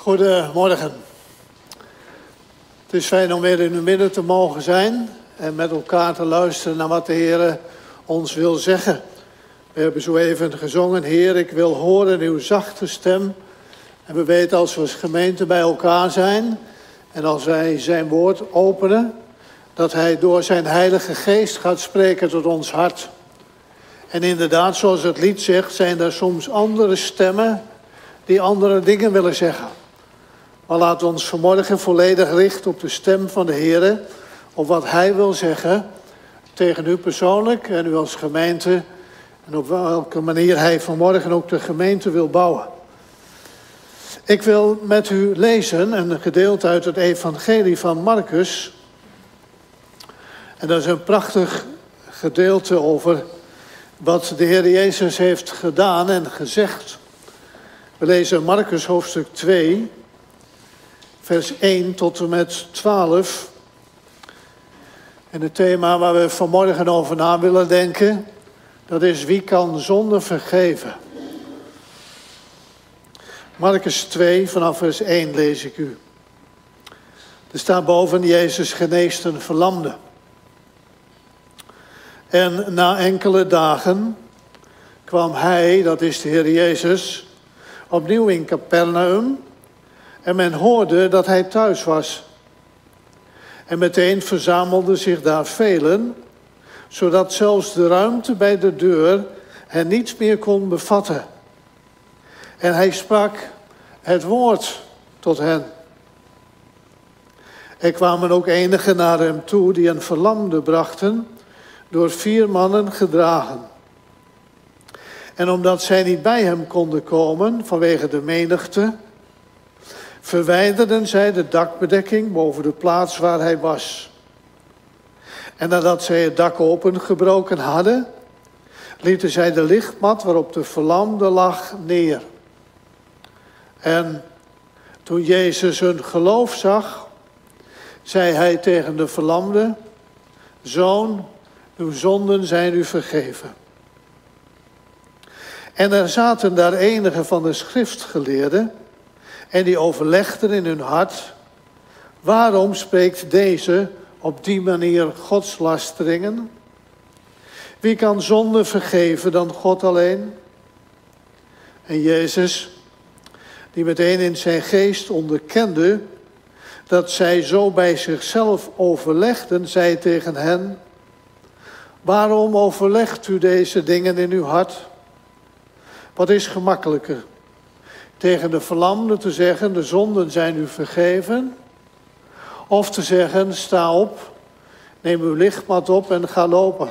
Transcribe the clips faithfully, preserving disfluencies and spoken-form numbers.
Goedemorgen. Het is fijn om weer in uw midden te mogen zijn en met elkaar te luisteren naar wat de Heer ons wil zeggen. We hebben zo even gezongen, Heer, ik wil horen uw zachte stem. En we weten als we als gemeente bij elkaar zijn en als wij zijn woord openen, dat hij door zijn heilige geest gaat spreken tot ons hart. En inderdaad, zoals het lied zegt, zijn er soms andere stemmen die andere dingen willen zeggen. Maar laten we ons vanmorgen volledig richten op de stem van de Heer, op wat hij wil zeggen tegen u persoonlijk en u als gemeente en op welke manier hij vanmorgen ook de gemeente wil bouwen. Ik wil met u lezen een gedeelte uit het evangelie van Marcus. En dat is een prachtig gedeelte over wat de Heer Jezus heeft gedaan en gezegd. We lezen Marcus hoofdstuk twee, vers één tot en met twaalf. En het thema waar we vanmorgen over na willen denken, dat is wie kan zonde vergeven. Marcus twee, vanaf vers één lees ik u. Er staat boven, Jezus geneest een verlamde. En na enkele dagen kwam hij, dat is de Heer Jezus, opnieuw in Capernaum. En men hoorde dat hij thuis was. En meteen verzamelden zich daar velen, zodat zelfs de ruimte bij de deur hen niets meer kon bevatten. En hij sprak het woord tot hen. Er kwamen ook enigen naar hem toe die een verlamde brachten, door vier mannen gedragen. En omdat zij niet bij hem konden komen vanwege de menigte, verwijderden zij de dakbedekking boven de plaats waar hij was. En nadat zij het dak opengebroken hadden, lieten zij de lichtmat waarop de verlamde lag neer. En toen Jezus hun geloof zag, zei hij tegen de verlamde: Zoon, uw zonden zijn u vergeven. En er zaten daar enigen van de schriftgeleerden en die overlegden in hun hart: waarom spreekt deze op die manier godslasteringen? Wie kan zonde vergeven dan God alleen? En Jezus, die meteen in zijn geest onderkende dat zij zo bij zichzelf overlegden, zei tegen hen: waarom overlegt u deze dingen in uw hart? Wat is gemakkelijker? Tegen de verlamde te zeggen, de zonden zijn u vergeven? Of te zeggen, sta op, neem uw lichtmat op en ga lopen.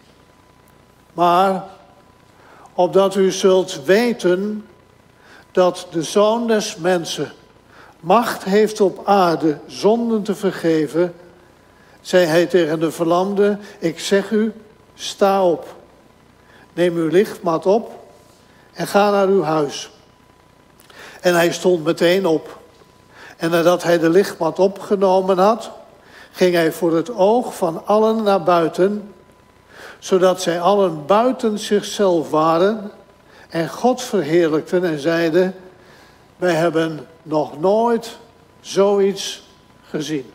Maar, opdat u zult weten dat de Zoon des Mensen macht heeft op aarde zonden te vergeven, zei hij tegen de verlamde: ik zeg u, sta op, neem uw lichtmat op en ga naar uw huis. En hij stond meteen op. En nadat hij de lichtmat opgenomen had, ging hij voor het oog van allen naar buiten, zodat zij allen buiten zichzelf waren en God verheerlijkten en zeiden: wij hebben nog nooit zoiets gezien.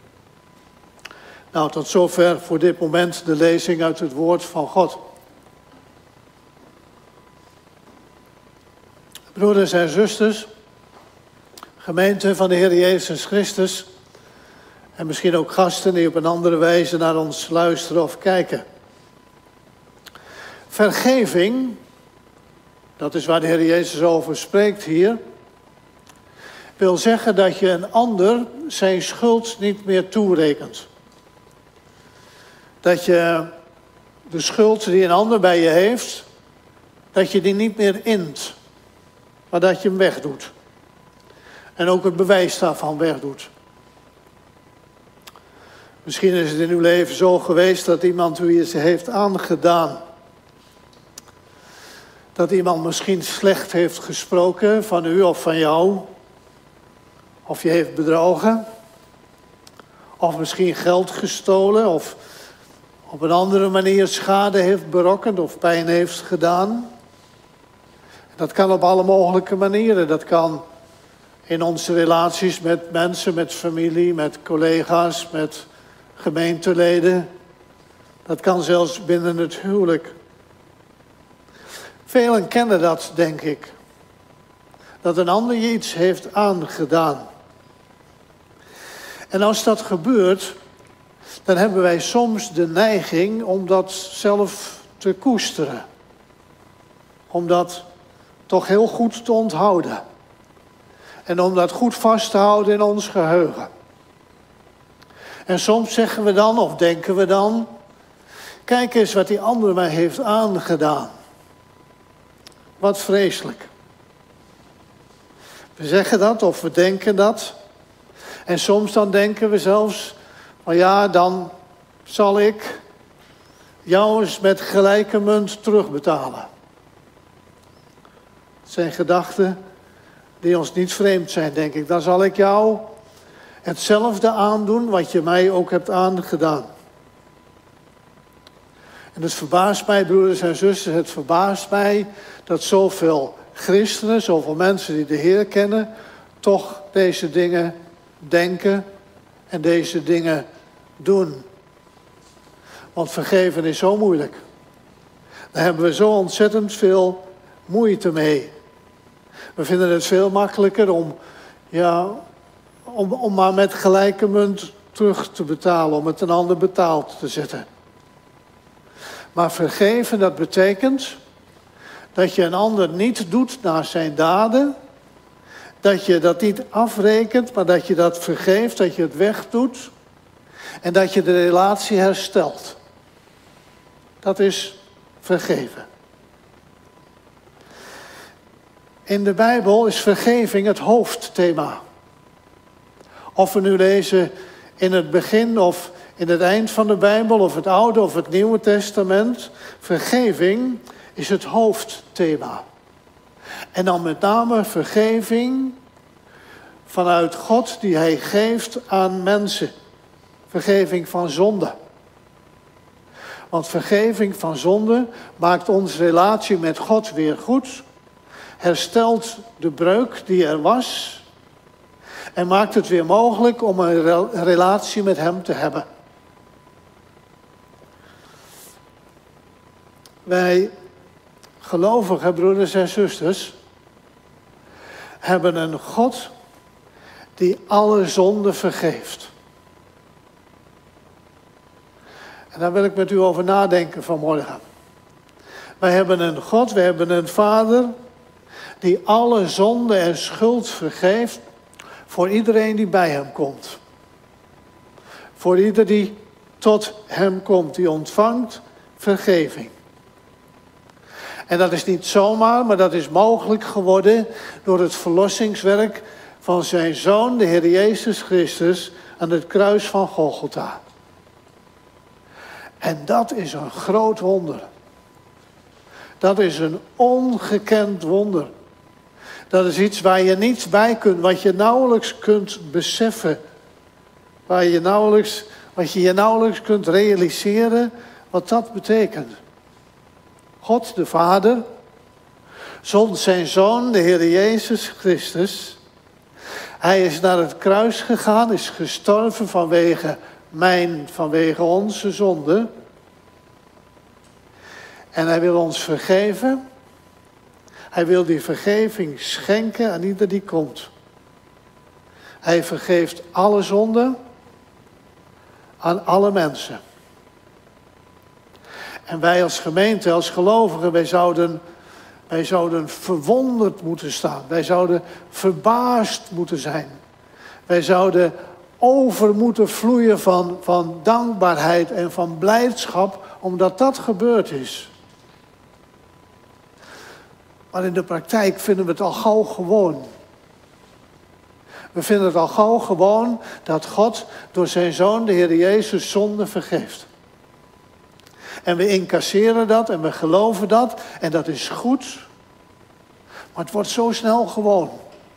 Nou, tot zover voor dit moment de lezing uit het woord van God. Broeders en zusters, gemeente van de Heer Jezus Christus en misschien ook gasten die op een andere wijze naar ons luisteren of kijken. Vergeving, dat is waar de Heer Jezus over spreekt hier, wil zeggen dat je een ander zijn schuld niet meer toerekent. Dat je de schuld die een ander bij je heeft, dat je die niet meer int, maar dat je hem wegdoet. En ook het bewijs daarvan wegdoet. Misschien is het in uw leven zo geweest dat iemand u iets heeft aangedaan. Dat iemand misschien slecht heeft gesproken van u of van jou. Of je heeft bedrogen. Of misschien geld gestolen. Of op een andere manier schade heeft berokkend of pijn heeft gedaan. Dat kan op alle mogelijke manieren. Dat kan in onze relaties met mensen, met familie, met collega's, met gemeenteleden. Dat kan zelfs binnen het huwelijk. Velen kennen dat, denk ik. Dat een ander je iets heeft aangedaan. En als dat gebeurt, dan hebben wij soms de neiging om dat zelf te koesteren. Om dat toch heel goed te onthouden. En om dat goed vast te houden in ons geheugen. En soms zeggen we dan, of denken we dan, kijk eens wat die ander mij heeft aangedaan. Wat vreselijk. We zeggen dat of we denken dat. En soms dan denken we zelfs, maar ja, dan zal ik jou eens met gelijke munt terugbetalen. Het zijn gedachten die ons niet vreemd zijn, denk ik. Dan zal ik jou hetzelfde aandoen wat je mij ook hebt aangedaan. En het verbaast mij, broeders en zusters, het verbaast mij dat zoveel christenen, zoveel mensen die de Heer kennen, toch deze dingen denken en deze dingen doen. Want vergeven is zo moeilijk. Daar hebben we zo ontzettend veel moeite mee. We vinden het veel makkelijker om, ja, om, om maar met gelijke munt terug te betalen, om het een ander betaald te zetten. Maar vergeven, dat betekent dat je een ander niet doet naar zijn daden. Dat je dat niet afrekent, maar dat je dat vergeeft, dat je het wegdoet. En dat je de relatie herstelt. Dat is vergeven. In de Bijbel is vergeving het hoofdthema. Of we nu lezen in het begin of in het eind van de Bijbel, of het Oude of het Nieuwe Testament. Vergeving is het hoofdthema. En dan met name vergeving vanuit God die hij geeft aan mensen. Vergeving van zonde. Want vergeving van zonde maakt onze relatie met God weer goed. Herstelt de breuk die er was. En maakt het weer mogelijk om een relatie met hem te hebben. Wij gelovige broeders en zusters hebben een God die alle zonden vergeeft. En daar wil ik met u over nadenken vanmorgen. Wij hebben een God, we hebben een Vader die alle zonde en schuld vergeeft voor iedereen die bij hem komt. Voor ieder die tot hem komt, die ontvangt vergeving. En dat is niet zomaar, maar dat is mogelijk geworden door het verlossingswerk van zijn Zoon, de Heer Jezus Christus, aan het kruis van Golgotha. En dat is een groot wonder. Dat is een ongekend wonder. Dat is iets waar je niets bij kunt, wat je nauwelijks kunt beseffen. Waar je nauwelijks, wat je je nauwelijks kunt realiseren wat dat betekent. God de Vader zond zijn Zoon, de Heer Jezus Christus. Hij is naar het kruis gegaan, is gestorven vanwege mijn, vanwege onze zonde. En hij wil ons vergeven. Hij wil die vergeving schenken aan ieder die komt. Hij vergeeft alle zonden aan alle mensen. En wij als gemeente, als gelovigen, wij zouden, wij zouden verwonderd moeten staan. Wij zouden verbaasd moeten zijn. Wij zouden over moeten vloeien van, van dankbaarheid en van blijdschap, omdat dat gebeurd is. Maar in de praktijk vinden we het al gauw gewoon. We vinden het al gauw gewoon dat God door zijn Zoon, de Heer Jezus, zonde vergeeft. En we incasseren dat en we geloven dat en dat is goed. Maar het wordt zo snel gewoon.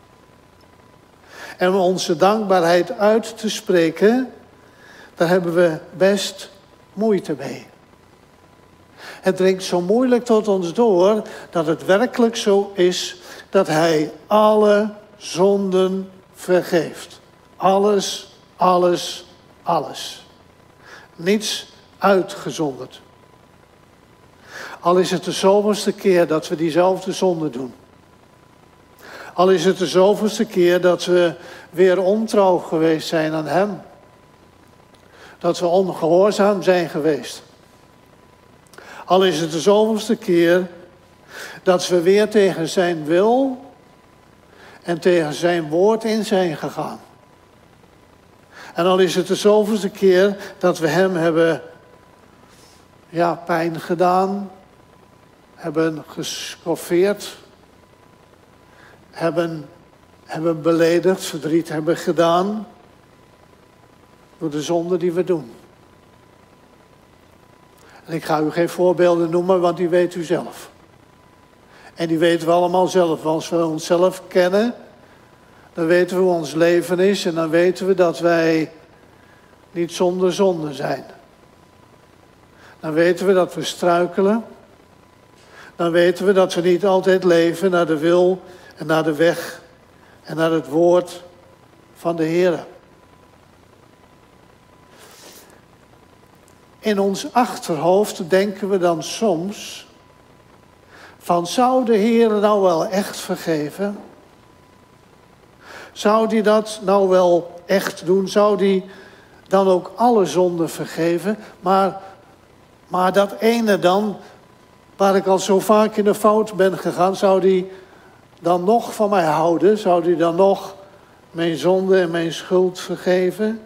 En om onze dankbaarheid uit te spreken, daar hebben we best moeite mee. Het dringt zo moeilijk tot ons door dat het werkelijk zo is dat hij alle zonden vergeeft. Alles, alles, alles. Niets uitgezonderd. Al is het de zoveelste keer dat we diezelfde zonde doen. Al is het de zoveelste keer dat we weer ontrouw geweest zijn aan hem. Dat we ongehoorzaam zijn geweest. Al is het de zoveelste keer dat we weer tegen zijn wil en tegen zijn woord in zijn gegaan. En al is het de zoveelste keer dat we hem hebben ja, pijn gedaan, hebben geschoffeerd, hebben, hebben beledigd, verdriet hebben gedaan door de zonde die we doen. En ik ga u geen voorbeelden noemen, want die weet u zelf. En die weten we allemaal zelf. Als we onszelf kennen, dan weten we hoe ons leven is en dan weten we dat wij niet zonder zonde zijn. Dan weten we dat we struikelen. Dan weten we dat we niet altijd leven naar de wil en naar de weg en naar het woord van de Heer. In ons achterhoofd denken we dan soms van, zou de Heer nou wel echt vergeven? Zou die dat nou wel echt doen? Zou die dan ook alle zonden vergeven? Maar, maar dat ene dan, waar ik al zo vaak in de fout ben gegaan, zou die dan nog van mij houden? Zou die dan nog mijn zonde en mijn schuld vergeven?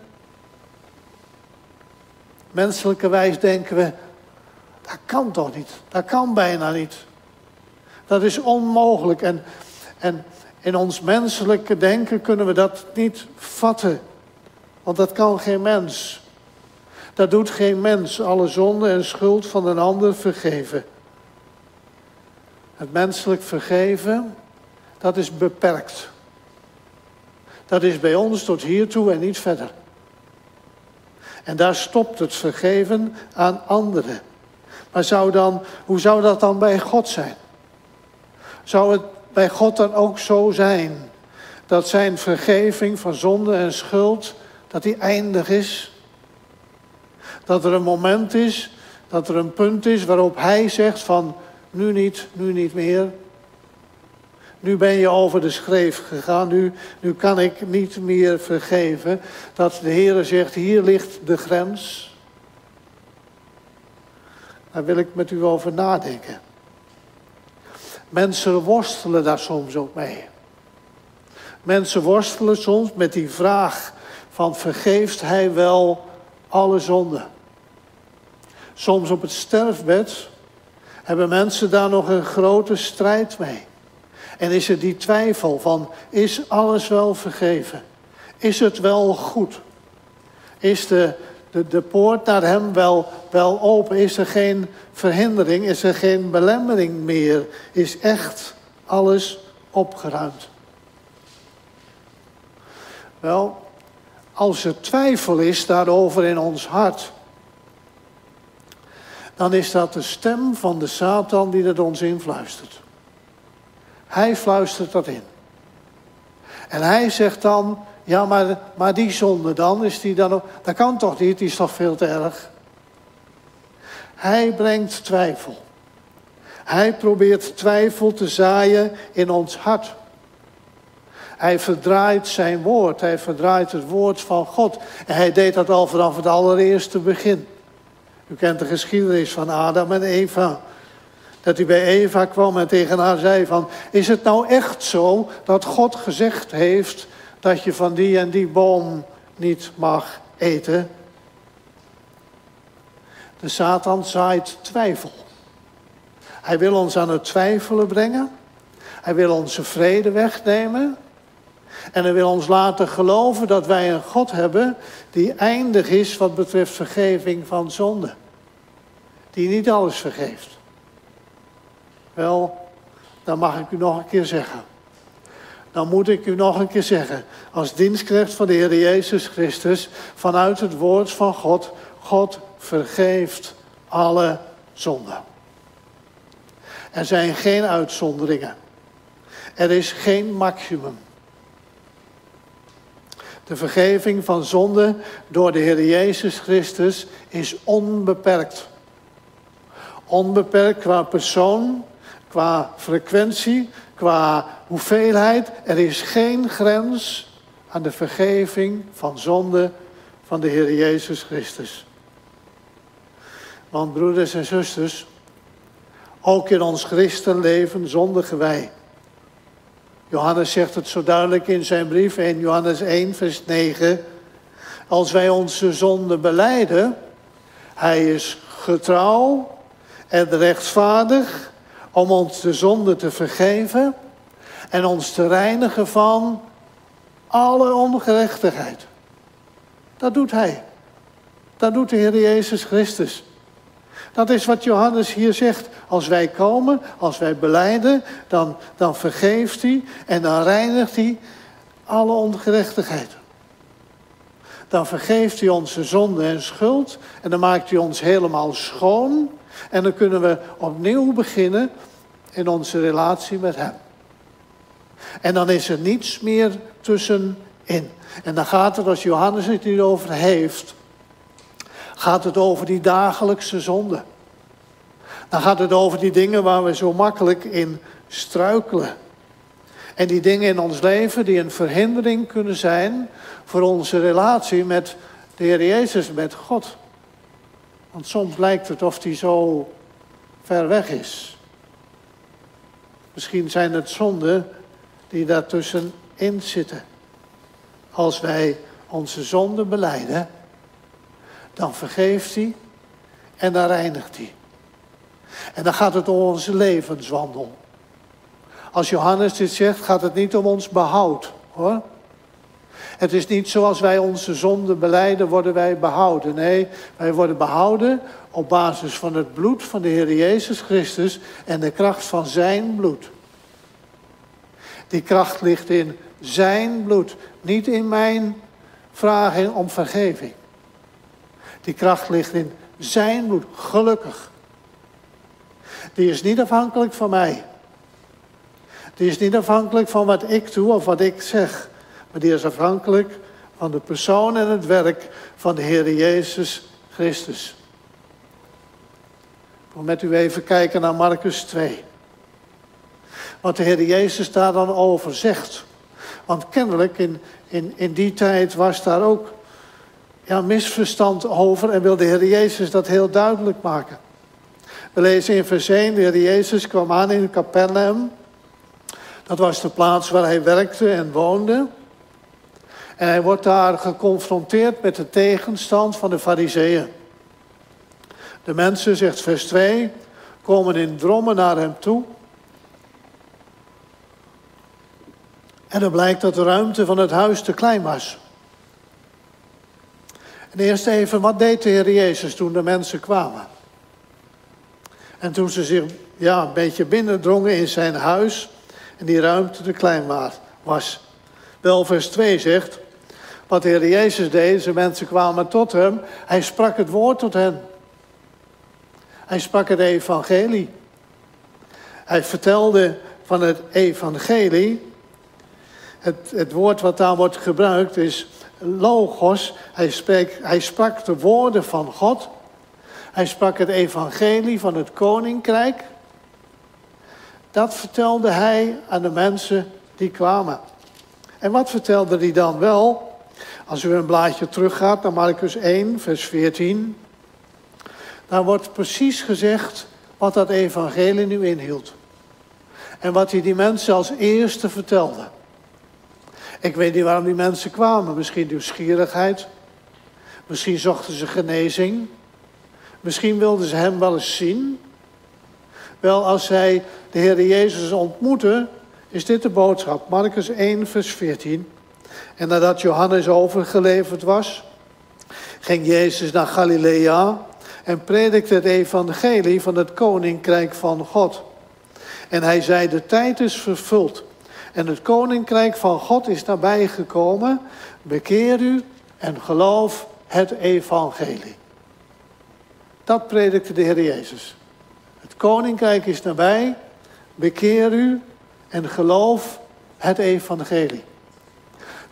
Menselijkerwijs denken we, dat kan toch niet? Dat kan bijna niet. Dat is onmogelijk. En, en in ons menselijke denken kunnen we dat niet vatten. Want dat kan geen mens. Dat doet geen mens, alle zonde en schuld van een ander vergeven. Het menselijk vergeven, dat is beperkt. Dat is bij ons tot hiertoe en niet verder. En daar stopt het vergeven aan anderen. Maar zou dan, hoe zou dat dan bij God zijn? Zou het bij God dan ook zo zijn dat zijn vergeving van zonde en schuld, dat die eindig is? Dat er een moment is, dat er een punt is waarop hij zegt van, nu niet, nu niet meer. Nu ben je over de schreef gegaan, nu, nu kan ik niet meer vergeven. Dat de Heer zegt, hier ligt de grens. Daar wil ik met u over nadenken. Mensen worstelen daar soms ook mee. Mensen worstelen soms met die vraag van, vergeeft hij wel alle zonden? Soms op het sterfbed hebben mensen daar nog een grote strijd mee. En is er die twijfel van, is alles wel vergeven? Is het wel goed? Is de, de, de poort naar hem wel, wel open? Is er geen verhindering? Is er geen belemmering meer? Is echt alles opgeruimd? Wel, als er twijfel is daarover in ons hart, dan is dat de stem van de Satan die dat ons influistert. Hij fluistert dat in. En hij zegt dan, ja, maar, maar die zonde dan, is die dan ook, dat kan toch niet, die is toch veel te erg. Hij brengt twijfel. Hij probeert twijfel te zaaien in ons hart. Hij verdraait zijn woord, hij verdraait het woord van God. En hij deed dat al vanaf het allereerste begin. U kent de geschiedenis van Adam en Eva. Dat hij bij Eva kwam en tegen haar zei van, is het nou echt zo dat God gezegd heeft dat je van die en die boom niet mag eten? De Satan zaait twijfel. Hij wil ons aan het twijfelen brengen. Hij wil onze vrede wegnemen. En hij wil ons laten geloven dat wij een God hebben die eindig is wat betreft vergeving van zonde. Die niet alles vergeeft. Wel, dan mag ik u nog een keer zeggen. Dan moet ik u nog een keer zeggen. Als dienstknecht van de Heer Jezus Christus, vanuit het woord van God, God vergeeft alle zonden. Er zijn geen uitzonderingen. Er is geen maximum. De vergeving van zonde door de Heer Jezus Christus is onbeperkt. Onbeperkt qua persoon, qua frequentie, qua hoeveelheid. Er is geen grens aan de vergeving van zonde van de Heer Jezus Christus. Want broeders en zusters, ook in ons christenleven zondigen wij. Johannes zegt het zo duidelijk in zijn brief, in Johannes één vers negen. Als wij onze zonde belijden, hij is getrouw en rechtvaardig om ons de zonde te vergeven en ons te reinigen van alle ongerechtigheid. Dat doet hij. Dat doet de Heer Jezus Christus. Dat is wat Johannes hier zegt. Als wij komen, als wij belijden, dan, dan vergeeft hij en dan reinigt hij alle ongerechtigheid. Dan vergeeft hij onze zonde en schuld en dan maakt hij ons helemaal schoon. En dan kunnen we opnieuw beginnen in onze relatie met hem. En dan is er niets meer tussenin. En dan gaat het, als Johannes het hier over heeft, gaat het over die dagelijkse zonde. Dan gaat het over die dingen waar we zo makkelijk in struikelen. En die dingen in ons leven die een verhindering kunnen zijn voor onze relatie met de Heer Jezus, met God. Want soms lijkt het of die zo ver weg is. Misschien zijn het zonden die daartussenin zitten. Als wij onze zonden belijden, dan vergeeft hij en dan reinigt hij. En dan gaat het om onze levenswandel. Als Johannes dit zegt, gaat het niet om ons behoud, hoor. Het is niet zoals wij onze zonden belijden, worden wij behouden. Nee, wij worden behouden op basis van het bloed van de Heer Jezus Christus en de kracht van zijn bloed. Die kracht ligt in zijn bloed, niet in mijn vragen om vergeving. Die kracht ligt in zijn bloed, gelukkig. Die is niet afhankelijk van mij. Die is niet afhankelijk van wat ik doe of wat ik zeg. Maar die is afhankelijk van de persoon en het werk van de Heer Jezus Christus. Ik wil met u even kijken naar Marcus twee. Wat de Heer Jezus daar dan over zegt. Want kennelijk in, in, in die tijd was daar ook ja, misverstand over en wil de Heer Jezus dat heel duidelijk maken. We lezen in vers één, de Heer Jezus kwam aan in Capernaum. Dat was de plaats waar hij werkte en woonde. En hij wordt daar geconfronteerd met de tegenstand van de Farizeeën. De mensen, zegt vers twee, komen in drommen naar hem toe. En dan blijkt dat de ruimte van het huis te klein was. En eerst even, wat deed de Heer Jezus toen de mensen kwamen? En toen ze zich ja, een beetje binnendrongen in zijn huis en die ruimte te klein was. Wel, vers twee zegt, wat de Heer Jezus deed, de mensen kwamen tot hem, hij sprak het woord tot hen. Hij sprak het evangelie. Hij vertelde van het evangelie. Het, het woord wat daar wordt gebruikt is logos. Hij, spreek, hij sprak de woorden van God. Hij sprak het evangelie van het koninkrijk. Dat vertelde hij aan de mensen die kwamen. En wat vertelde hij dan wel? Als u een blaadje teruggaat naar Marcus één, vers veertien. Daar wordt precies gezegd wat dat evangelie nu inhield. En wat hij die mensen als eerste vertelde. Ik weet niet waarom die mensen kwamen. Misschien nieuwsgierigheid. Misschien zochten ze genezing. Misschien wilden ze hem wel eens zien. Wel, als zij de Heer Jezus ontmoeten, is dit de boodschap. Marcus één, vers veertien. En nadat Johannes overgeleverd was, ging Jezus naar Galilea en predikte het evangelie van het koninkrijk van God. En hij zei, de tijd is vervuld en het koninkrijk van God is nabijgekomen. Bekeer u en geloof het evangelie. Dat predikte de Heer Jezus. Het koninkrijk is nabij. Bekeer u en geloof het evangelie.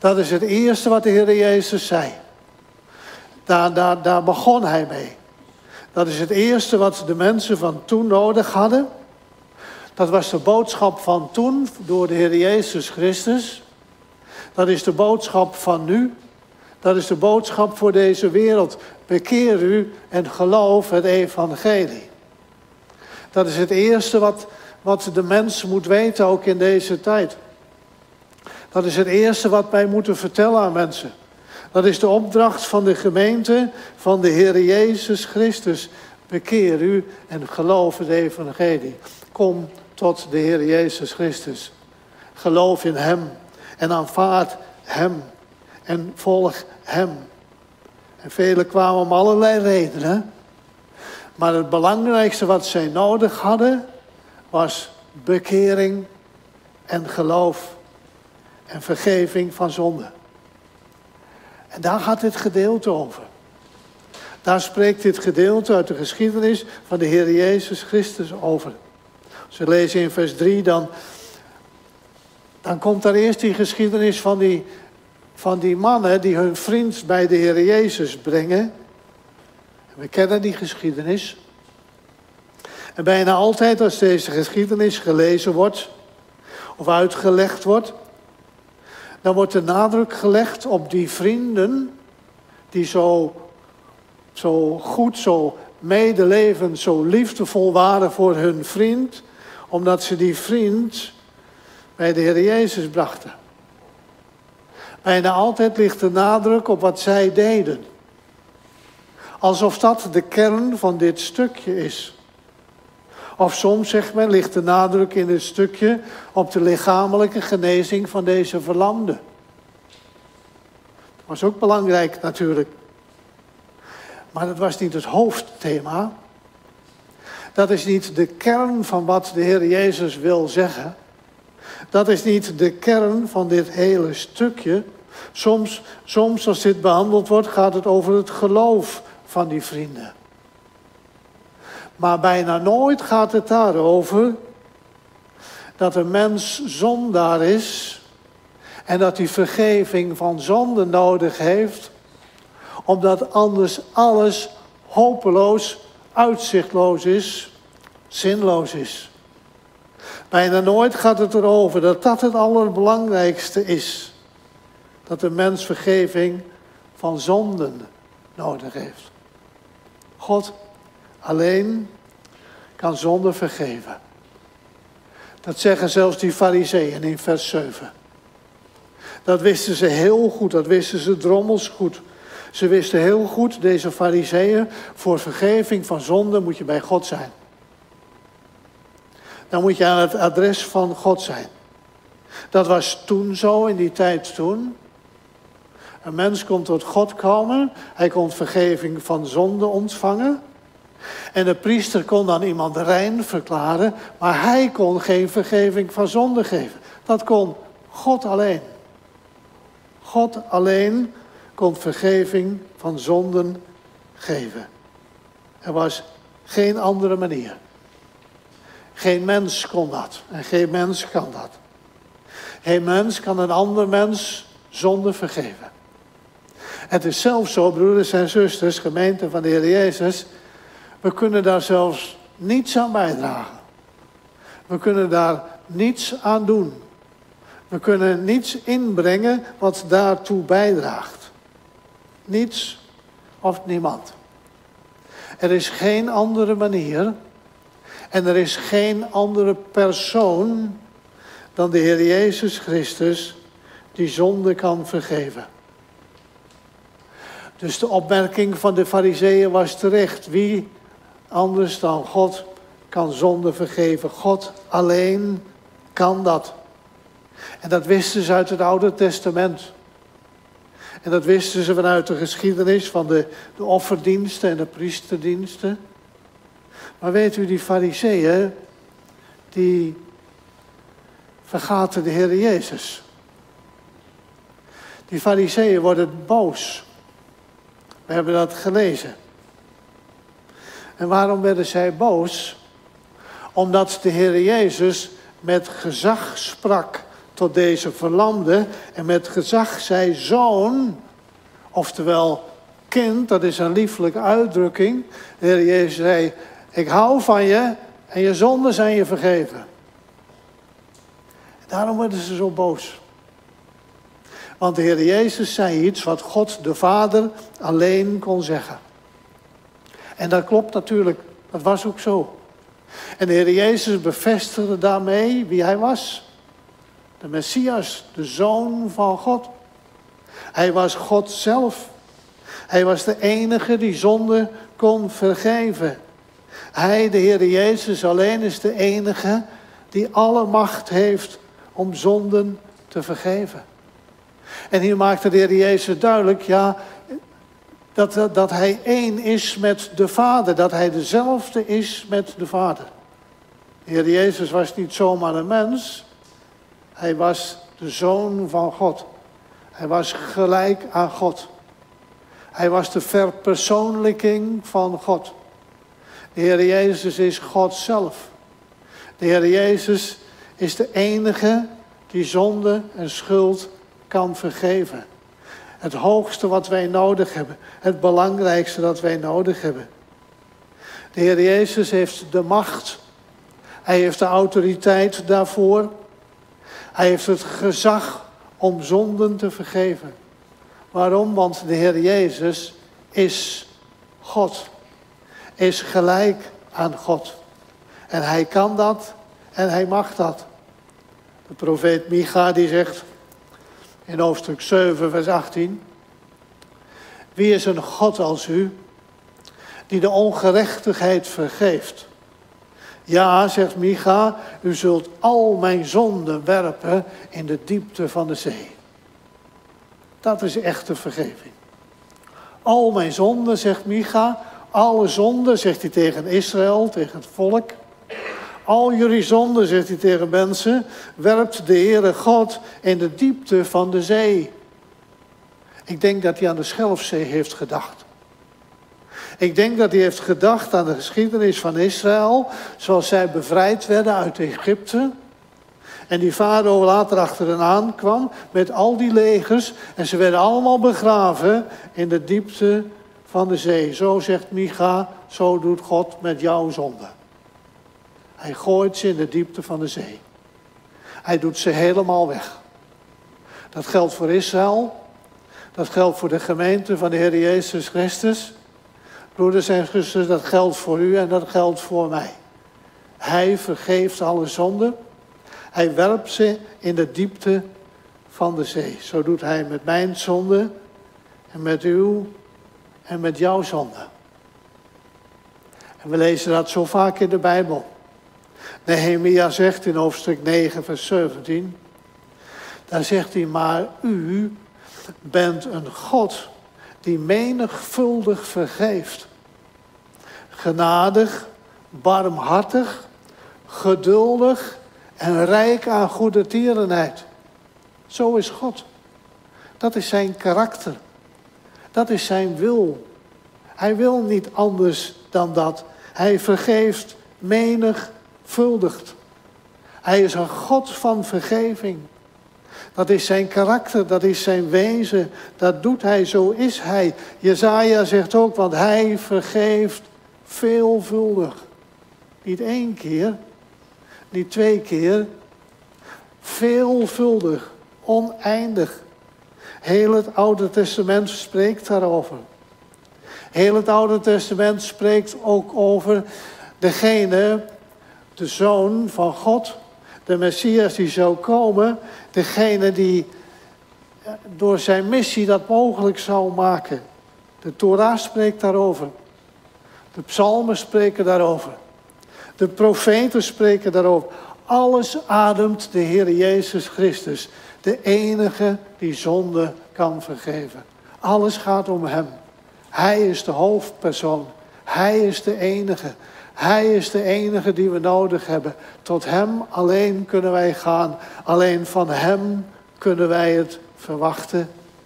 Dat is het eerste wat de Heer Jezus zei. Daar, daar, daar begon hij mee. Dat is het eerste wat de mensen van toen nodig hadden. Dat was de boodschap van toen door de Heer Jezus Christus. Dat is de boodschap van nu. Dat is de boodschap voor deze wereld. Bekeer u en geloof het evangelie. Dat is het eerste wat, wat de mens moet weten, ook in deze tijd. Dat is het eerste wat wij moeten vertellen aan mensen. Dat is de opdracht van de gemeente van de Heer Jezus Christus. Bekeer u en geloof het evangelie. Kom tot de Heer Jezus Christus. Geloof in hem en aanvaard hem en volg hem. En velen kwamen om allerlei redenen. Maar het belangrijkste wat zij nodig hadden was bekering en geloof en vergeving van zonde. En daar gaat dit gedeelte over. Daar spreekt dit gedeelte uit de geschiedenis van de Heer Jezus Christus over. Als we lezen in vers drie, dan, dan komt daar eerst die geschiedenis van die, van die mannen die hun vriend bij de Heer Jezus brengen. We kennen die geschiedenis. En bijna altijd als deze geschiedenis gelezen wordt of uitgelegd wordt, dan wordt de nadruk gelegd op die vrienden die zo, zo goed, zo medelevend, zo liefdevol waren voor hun vriend, omdat ze die vriend bij de Heer Jezus brachten. Bijna altijd ligt de nadruk op wat zij deden. Alsof dat de kern van dit stukje is. Of soms, zegt men, ligt de nadruk in dit stukje op de lichamelijke genezing van deze verlamde. Dat was ook belangrijk natuurlijk. Maar dat was niet het hoofdthema. Dat is niet de kern van wat de Heer Jezus wil zeggen. Dat is niet de kern van dit hele stukje. Soms, soms als dit behandeld wordt, gaat het over het geloof van die vrienden. Maar bijna nooit gaat het daarover dat een mens zondaar is en dat hij vergeving van zonde nodig heeft, omdat anders alles hopeloos, uitzichtloos is, zinloos is. Bijna nooit gaat het erover dat dat het allerbelangrijkste is. Dat de mens vergeving van zonden nodig heeft. God alleen kan zonde vergeven. Dat zeggen zelfs die farizeeën in vers zeven. Dat wisten ze heel goed, dat wisten ze drommels goed. Ze wisten heel goed, deze farizeeën, voor vergeving van zonde moet je bij God zijn. Dan moet je aan het adres van God zijn. Dat was toen zo, in die tijd toen. Een mens kon tot God komen, hij kon vergeving van zonde ontvangen. En de priester kon dan iemand rein verklaren, maar hij kon geen vergeving van zonde geven. Dat kon God alleen. God alleen kon vergeving van zonden geven. Er was geen andere manier. Geen mens kon dat en geen mens kan dat. Geen mens kan een ander mens zonde vergeven. Het is zelfs zo, broeders en zusters, gemeente van de Heer Jezus, we kunnen daar zelfs niets aan bijdragen. We kunnen daar niets aan doen. We kunnen niets inbrengen wat daartoe bijdraagt. Niets of niemand. Er is geen andere manier en er is geen andere persoon dan de Heer Jezus Christus die zonde kan vergeven. Dus de opmerking van de farizeeën was terecht. Wie anders dan God kan zonde vergeven? God alleen kan dat. En dat wisten ze uit het Oude Testament. En dat wisten ze vanuit de geschiedenis van de, de offerdiensten en de priesterdiensten. Maar weet u, die farizeeën, die vergaten de Heer Jezus. Die farizeeën worden boos. We hebben dat gelezen. En waarom werden zij boos? Omdat de Heer Jezus met gezag sprak tot deze verlamde. En met gezag zei zoon, oftewel kind, dat is een lieflijke uitdrukking. De Heer Jezus zei, ik hou van je en je zonden zijn je vergeven. Daarom werden ze zo boos. Want de Heer Jezus zei iets wat God de Vader alleen kon zeggen. En dat klopt natuurlijk, dat was ook zo. En de Heer Jezus bevestigde daarmee wie hij was. De Messias, de Zoon van God. Hij was God zelf. Hij was de enige die zonde kon vergeven. Hij, de Heer Jezus alleen, is de enige die alle macht heeft om zonden te vergeven. En hier maakte de Heer Jezus duidelijk, ja, dat, dat hij één is met de Vader. Dat hij dezelfde is met de Vader. De Heer Jezus was niet zomaar een mens. Hij was de Zoon van God. Hij was gelijk aan God. Hij was de verpersoonlijking van God. De Heer Jezus is God zelf. De Heer Jezus is de enige die zonde en schuld kan vergeven. Het hoogste wat wij nodig hebben. Het belangrijkste dat wij nodig hebben. De Heer Jezus heeft de macht. Hij heeft de autoriteit daarvoor. Hij heeft het gezag om zonden te vergeven. Waarom? Want de Heer Jezus is God. Is gelijk aan God. En hij kan dat en hij mag dat. De profeet Micha die zegt in hoofdstuk zeven vers achttien. Wie is een God als u, die de ongerechtigheid vergeeft? Ja, zegt Micha, u zult al mijn zonden werpen in de diepte van de zee. Dat is echte vergeving. Al mijn zonden, zegt Micha, alle zonden, zegt hij tegen Israël, tegen het volk. Al jullie zonden, zegt hij tegen mensen, werpt de Heere God in de diepte van de zee. Ik denk dat hij aan de Schelfzee heeft gedacht. Ik denk dat hij heeft gedacht aan de geschiedenis van Israël, zoals zij bevrijd werden uit Egypte. En die farao later achter hen aankwam met al die legers. En ze werden allemaal begraven in de diepte van de zee. Zo zegt Micha, zo doet God met jouw zonde. Hij gooit ze in de diepte van de zee. Hij doet ze helemaal weg. Dat geldt voor Israël. Dat geldt voor de gemeente van de Heer Jezus Christus. Broeders en zusters, dat geldt voor u en dat geldt voor mij. Hij vergeeft alle zonden. Hij werpt ze in de diepte van de zee. Zo doet hij met mijn zonde en met uw en met jouw zonde. En we lezen dat zo vaak in de Bijbel. Nehemia zegt in hoofdstuk negen vers zeventien. Daar zegt hij, maar u bent een God die menigvuldig vergeeft. Genadig, barmhartig, geduldig en rijk aan goede tierenheid. Zo is God. Dat is zijn karakter. Dat is zijn wil. Hij wil niet anders dan dat. Hij vergeeft menigvuldig. Hij is een God van vergeving. Dat is zijn karakter, dat is zijn wezen. Dat doet hij, zo is hij. Jesaja zegt ook, want hij vergeeft veelvuldig. Niet één keer, niet twee keer. Veelvuldig, oneindig. Heel het Oude Testament spreekt daarover. Heel het Oude Testament spreekt ook over degene, de Zoon van God, de Messias die zou komen, degene die door zijn missie dat mogelijk zou maken. De Torah spreekt daarover. De psalmen spreken daarover. De profeten spreken daarover. Alles ademt de Heer Jezus Christus. De enige die zonde kan vergeven. Alles gaat om hem. Hij is de hoofdpersoon. Hij is de enige. Hij is de enige die we nodig hebben. Tot hem alleen kunnen wij gaan. Alleen van hem kunnen wij het verwachten.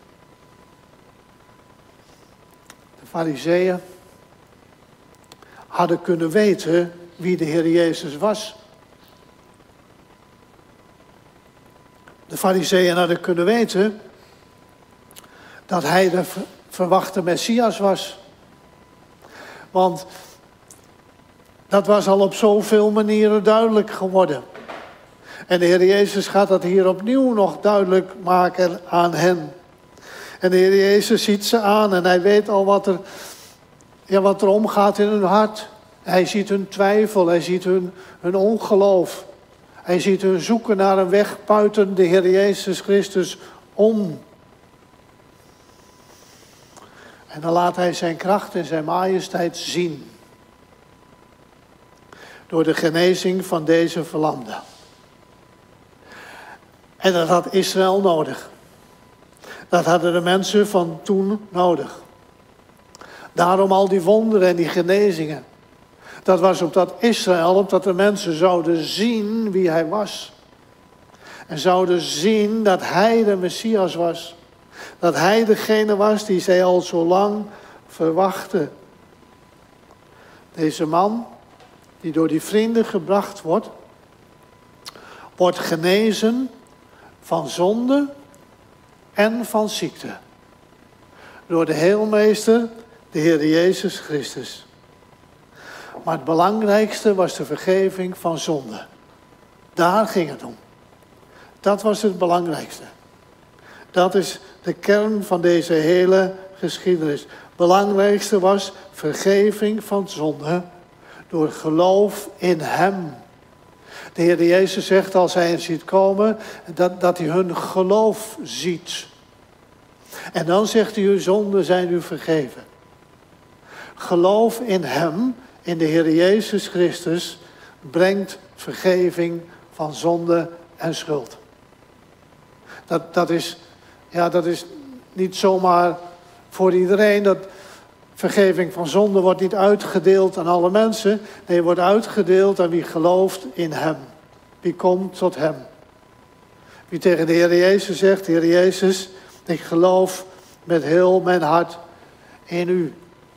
De Farizeeën hadden kunnen weten wie de Heer Jezus was. de Farizeeën hadden kunnen weten dat hij de verwachte Messias was. Want dat was al op zoveel manieren duidelijk geworden. En de Heer Jezus gaat dat hier opnieuw nog duidelijk maken aan hen. En de Heer Jezus ziet ze aan en hij weet al wat er, ja, wat er omgaat in hun hart. Hij ziet hun twijfel, hij ziet hun, hun ongeloof. Hij ziet hun zoeken naar een weg buiten de Heer Jezus Christus om. En dan laat hij zijn kracht en zijn majesteit zien. Door de genezing van deze verlamde. En dat had Israël nodig. Dat hadden de mensen van toen nodig. Daarom al die wonderen en die genezingen. Dat was opdat Israël, opdat de mensen zouden zien wie hij was. En zouden zien dat hij de Messias was. Dat hij degene was die zij al zo lang verwachten. Deze man, die door die vrienden gebracht wordt, wordt genezen van zonde en van ziekte. Door de Heelmeester, de Heer Jezus Christus. Maar het belangrijkste was de vergeving van zonde. Daar ging het om. Dat was het belangrijkste. Dat is de kern van deze hele geschiedenis. Het belangrijkste was vergeving van zonde door geloof in hem. De Heer Jezus zegt als hij hen ziet komen, dat, dat hij hun geloof ziet. En dan zegt hij, uw zonden zijn u vergeven. Geloof in hem, in de Heer Jezus Christus, brengt vergeving van zonde en schuld. Dat, dat, is, ja, dat is niet zomaar voor iedereen. Dat vergeving van zonde wordt niet uitgedeeld aan alle mensen. Nee, wordt uitgedeeld aan wie gelooft in hem. Wie komt tot hem. Wie tegen de Heer Jezus zegt, Heer Jezus, ik geloof met heel mijn hart in u.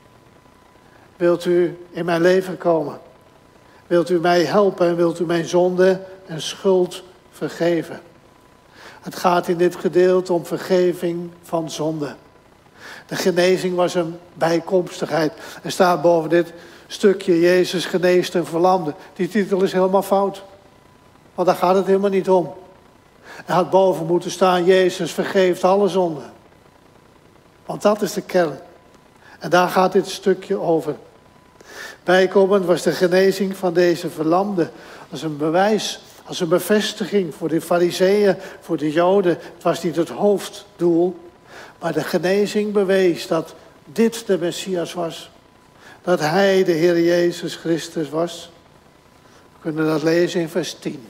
Wilt u in mijn leven komen? Wilt u mij helpen en wilt u mijn zonde en schuld vergeven? Het gaat in dit gedeelte om vergeving van zonde. De genezing was een bijkomstigheid. Er staat boven dit stukje, Jezus geneest een verlamde. Die titel is helemaal fout. Want daar gaat het helemaal niet om. Er had boven moeten staan, Jezus vergeeft alle zonden. Want dat is de kern. En daar gaat dit stukje over. Bijkomend was de genezing van deze verlamde als een bewijs, als een bevestiging voor de Farizeeën, voor de Joden. Het was niet het hoofddoel, maar de genezing bewees dat dit de Messias was. Dat hij de Heer Jezus Christus was. We kunnen dat lezen in vers tien.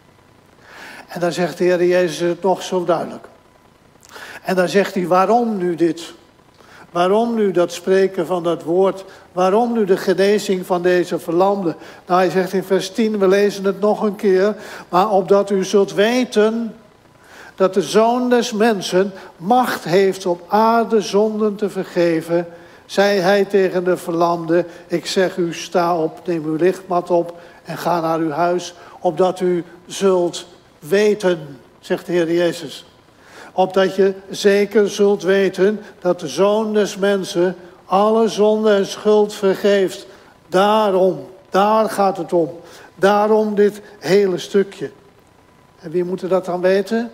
En dan zegt de Heer Jezus het nog zo duidelijk. En dan zegt hij, waarom nu dit? Waarom nu dat spreken van dat woord? Waarom nu de genezing van deze verlamde? Nou, hij zegt in vers tien, we lezen het nog een keer. Maar opdat u zult weten dat de Zoon des Mensen macht heeft op aarde zonden te vergeven, zei hij tegen de verlamde, ik zeg u, sta op, neem uw lichtmat op en ga naar uw huis, opdat u zult weten, zegt de Heer Jezus. Opdat je zeker zult weten dat de Zoon des Mensen alle zonde en schuld vergeeft. Daarom, daar gaat het om. Daarom dit hele stukje. En wie moeten dat dan weten?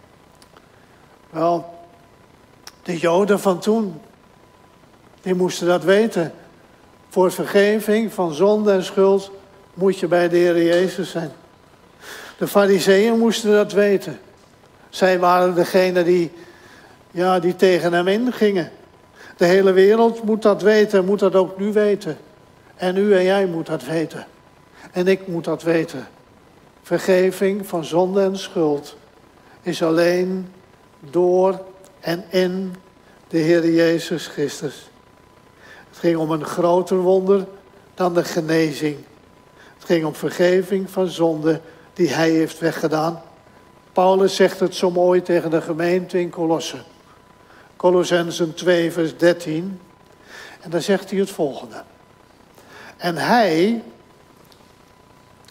Wel, de Joden van toen. Die moesten dat weten. Voor vergeving van zonde en schuld moet je bij de Heer Jezus zijn. De Farizeeën moesten dat weten. Zij waren degene die, ja, die tegen hem ingingen. De hele wereld moet dat weten, moet dat ook nu weten. En u en jij moet dat weten. En ik moet dat weten. Vergeving van zonde en schuld is alleen door en in de Heer Jezus Christus. Het ging om een groter wonder dan de genezing. Het ging om vergeving van zonde die hij heeft weggedaan. Paulus zegt het zo mooi tegen de gemeente in Colosse. Colossenzen twee vers dertien. En dan zegt hij het volgende. En hij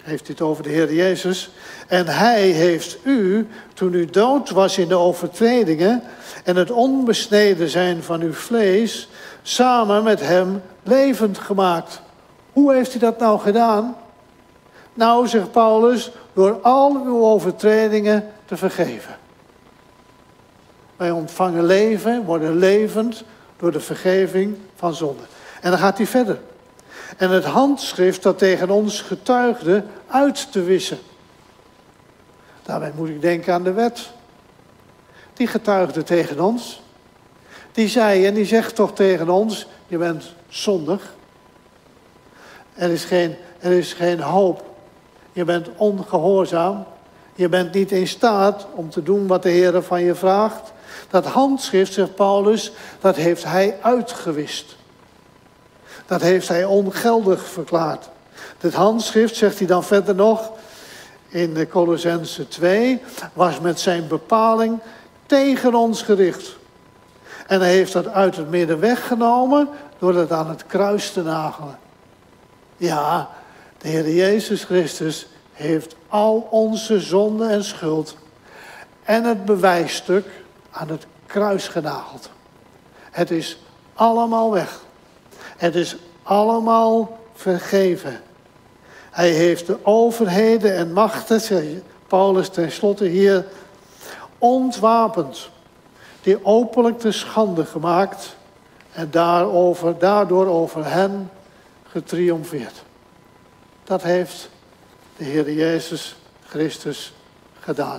heeft het over de Heer Jezus. En hij heeft u, toen u dood was in de overtredingen en het onbesneden zijn van uw vlees, samen met hem levend gemaakt. Hoe heeft hij dat nou gedaan? Nou, zegt Paulus, door al uw overtredingen te vergeven. Wij ontvangen leven, worden levend door de vergeving van zonde. En dan gaat hij verder. En het handschrift dat tegen ons getuigde uit te wissen. Daarbij moet ik denken aan de wet. Die getuigde tegen ons. Die zei en die zegt toch tegen ons, je bent zondig. Er is geen, er is geen hoop. Je bent ongehoorzaam. Je bent niet in staat om te doen wat de Heer van je vraagt. Dat handschrift, zegt Paulus, dat heeft hij uitgewist. Dat heeft hij ongeldig verklaard. Dit handschrift, zegt hij dan verder nog, in Kolossenzen twee, was met zijn bepaling tegen ons gericht. En hij heeft dat uit het midden weggenomen door het aan het kruis te nagelen. Ja, de Heer Jezus Christus heeft al onze zonde en schuld en het bewijsstuk aan het kruis genageld. Het is allemaal weg. Het is allemaal vergeven. Hij heeft de overheden en machten, zegt Paulus tenslotte hier, ontwapend. Die openlijk te schande gemaakt en daarover, daardoor over hen getriomfeerd. Dat heeft de Heer Jezus Christus gedaan.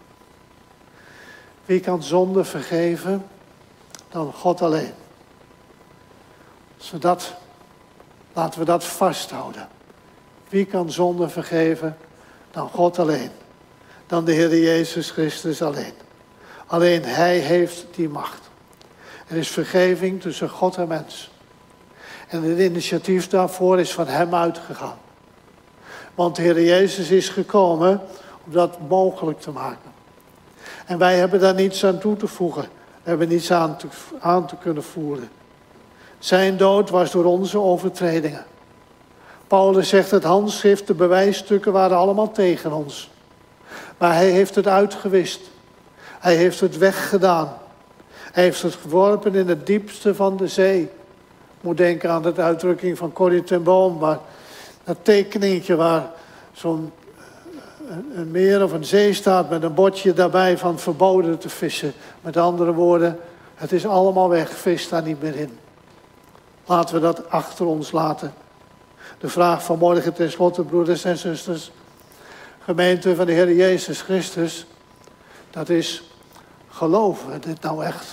Wie kan zonde vergeven dan God alleen? Zodat, laten we dat vasthouden. Wie kan zonde vergeven dan God alleen? Dan de Heer Jezus Christus alleen. Alleen Hij heeft die macht. Er is vergeving tussen God en mens. En het initiatief daarvoor is van Hem uitgegaan. Want de Heer Jezus is gekomen om dat mogelijk te maken. En wij hebben daar niets aan toe te voegen. We hebben niets aan te, aan te kunnen voeren. Zijn dood was door onze overtredingen. Paulus zegt het handschrift, de bewijsstukken waren allemaal tegen ons. Maar hij heeft het uitgewist. Hij heeft het weggedaan. Hij heeft het geworpen in het diepste van de zee. Ik moet denken aan de uitdrukking van Corrie ten Boom, maar dat tekeningetje waar zo'n een meer of een zee staat met een bordje daarbij van verboden te vissen. Met andere woorden, het is allemaal weg, vis daar niet meer in. Laten we dat achter ons laten. De vraag van morgen tenslotte, broeders en zusters. Gemeente van de Heer Jezus Christus. Dat is, geloven we dit nou echt?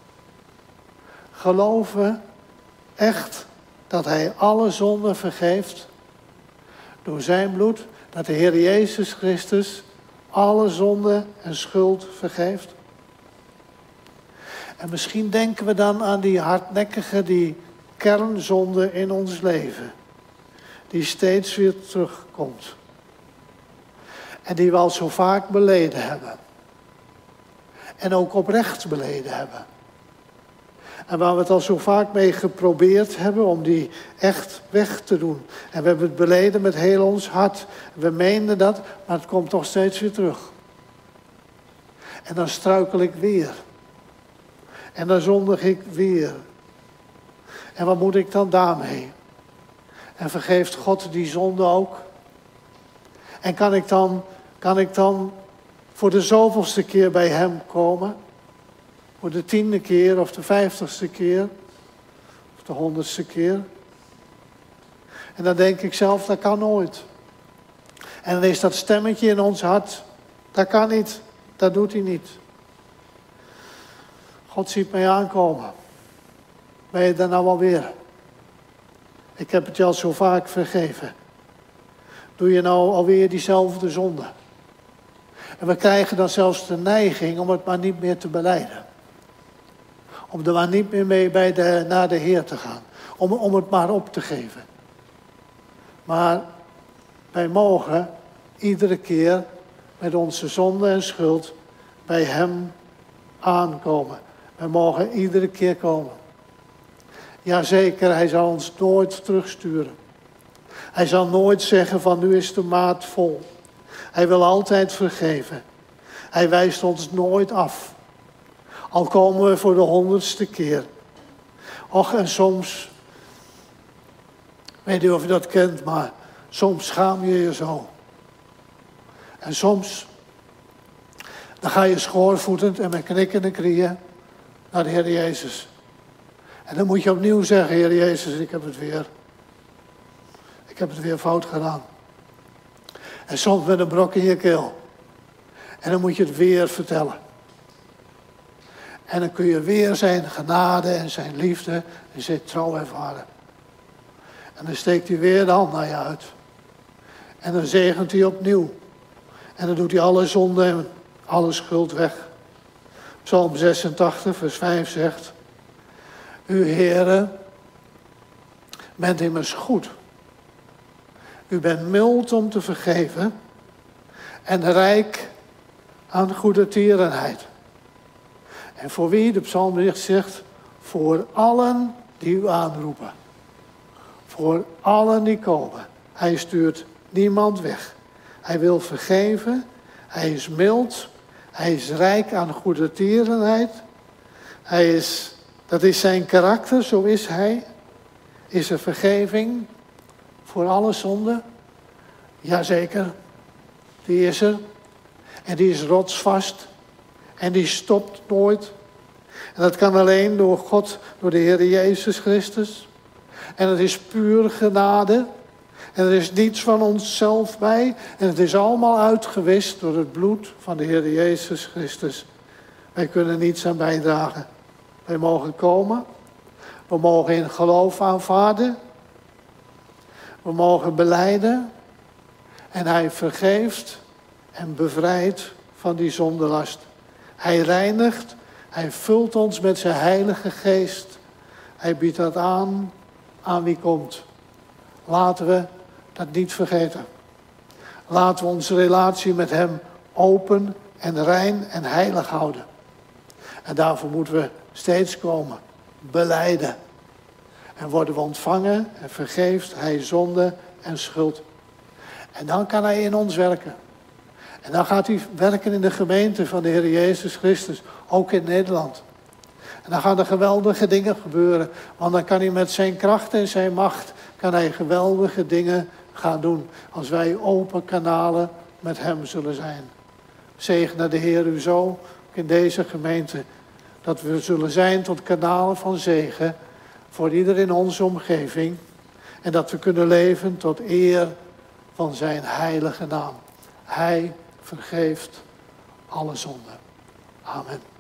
Geloven we echt dat Hij alle zonden vergeeft? Door zijn bloed, dat de Heer Jezus Christus alle zonde en schuld vergeeft? En misschien denken we dan aan die hardnekkige, die kernzonde in ons leven. Die steeds weer terugkomt. En die we al zo vaak beleden hebben. En ook oprecht beleden hebben. En waar we het al zo vaak mee geprobeerd hebben om die echt weg te doen. En we hebben het beleden met heel ons hart. We meenden dat, maar het komt toch steeds weer terug. En dan struikel ik weer. En dan zondig ik weer. En wat moet ik dan daarmee? En vergeeft God die zonde ook? En kan ik dan, kan ik dan voor de zoveelste keer bij Hem komen? Voor de tiende keer of de vijftigste keer? Of de honderdste keer? En dan denk ik zelf, dat kan nooit. En dan is dat stemmetje in ons hart, dat kan niet, dat doet Hij niet. God ziet mij aankomen. Ben je daar nou alweer? Ik heb het je al zo vaak vergeven. Doe je nou alweer diezelfde zonde? En we krijgen dan zelfs de neiging om het maar niet meer te belijden. Om er maar niet meer mee bij de, naar de Heer te gaan. Om, om het maar op te geven. Maar wij mogen iedere keer met onze zonde en schuld bij Hem aankomen. Wij mogen iedere keer komen. Jazeker, Hij zal ons nooit terugsturen. Hij zal nooit zeggen van nu is de maat vol. Hij wil altijd vergeven. Hij wijst ons nooit af. Al komen we voor de honderdste keer. Och, en soms, weet u of je dat kent, maar soms schaam je je zo. En soms, dan ga je schoorvoetend en met knikkende knieën naar de Heer Jezus. En dan moet je opnieuw zeggen, Heer Jezus, ik heb het weer. Ik heb het weer fout gedaan. En soms met een brok in je keel. En dan moet je het weer vertellen. En dan kun je weer zijn genade en zijn liefde en zijn trouw ervaren. En dan steekt hij weer de hand naar je uit. En dan zegent hij opnieuw. En dan doet hij alle zonde en alle schuld weg. Psalm zesentachtig, vers vijf zegt: U, Heere, bent immers goed. U bent mild om te vergeven en rijk aan goede tierenheid. En voor wie, de psalmdichter zegt, voor allen die u aanroepen. Voor allen die komen. Hij stuurt niemand weg. Hij wil vergeven. Hij is mild. Hij is rijk aan goede tierenheid. Hij is, dat is zijn karakter, zo is hij. Is er vergeving voor alle zonden? Jazeker, die is er. En die is rotsvast. En die stopt nooit. En dat kan alleen door God, door de Heer Jezus Christus. En het is puur genade. En er is niets van onszelf bij. En het is allemaal uitgewist door het bloed van de Heer Jezus Christus. Wij kunnen niets aan bijdragen. Wij mogen komen. We mogen in geloof aanvaarden. We mogen belijden. En hij vergeeft en bevrijdt van die zondelast. Hij reinigt. Hij vult ons met zijn heilige geest. Hij biedt dat aan aan wie komt. Laten we dat niet vergeten. Laten we onze relatie met hem open en rein en heilig houden. En daarvoor moeten we steeds komen. Belijden. En worden we ontvangen en vergeeft hij zonde en schuld. En dan kan hij in ons werken. En dan gaat hij werken in de gemeente van de Heer Jezus Christus. Ook in Nederland. En dan gaan er geweldige dingen gebeuren. Want dan kan hij met zijn kracht en zijn macht kan hij geweldige dingen gaan doen. Als wij open kanalen met hem zullen zijn. Zegene de Heer u zo in deze gemeente. Dat we zullen zijn tot kanalen van zegen. Voor ieder in onze omgeving. En dat we kunnen leven tot eer van zijn heilige naam. Hij vergeeft alle zonden. Amen.